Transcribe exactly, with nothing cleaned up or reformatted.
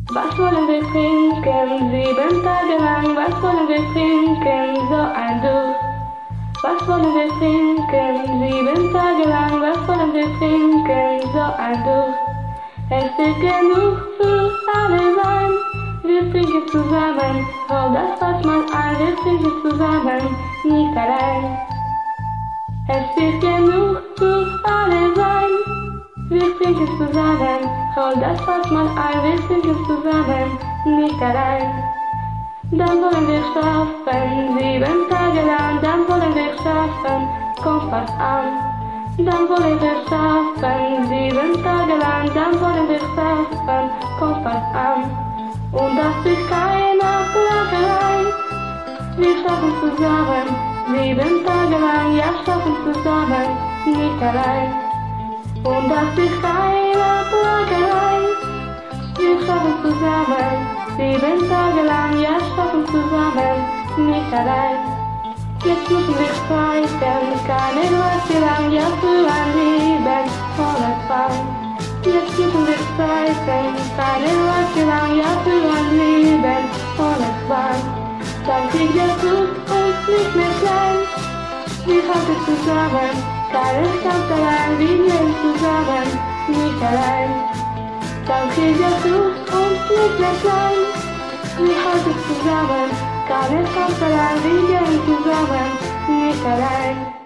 Was wollen wir trinken? Sieben Tage lang, was wollen wir trinken? So ein Durst. Was wollen wir trinken? Sieben Tage lang, was wollen wir trinken? So ein Durst. Es wird genug für alle sein. Wir trinken zusammen, hol das Fass mal ein, wir trinken zusammen, nicht allein. Es wird genug für alle sein. Wir trinken zusammen, hol das Fass mal ein, wir trinken zusammen, nicht allein. Dann wollen wir schlafen, sieben Tage lang, dann wollen wir schlafen, kommt was an. Dann wollen wir schlafen, sieben Tage lang, dann wollen wir schlafen, kommt was an. Und das ist keine Plagerei. Wir schlafen zusammen, sieben Tage lang, ja schlafen zusammen, nicht allein. Und das ist keine Plagerei. Wir schlafen zusammen, sieben Tage lang, ja schlafen zusammen, nicht allein. Jetzt müssen wir streiten, keine Leute lang, ja für ein Leben ohne Zwang. Jetzt müssen wir streiten, keine Leute lang, ja für ein Leben ohne Zwang. Dann kriegt der Fluss uns nicht mehr klein. Wir halten zusammen, keinen Kampf allein, wir gehen zusammen, nicht allein. Dann kriegt der Fluss uns nicht mehr klein. Wir halten zusammen, keinen Kampf allein, wir gehen zusammen, nicht allein.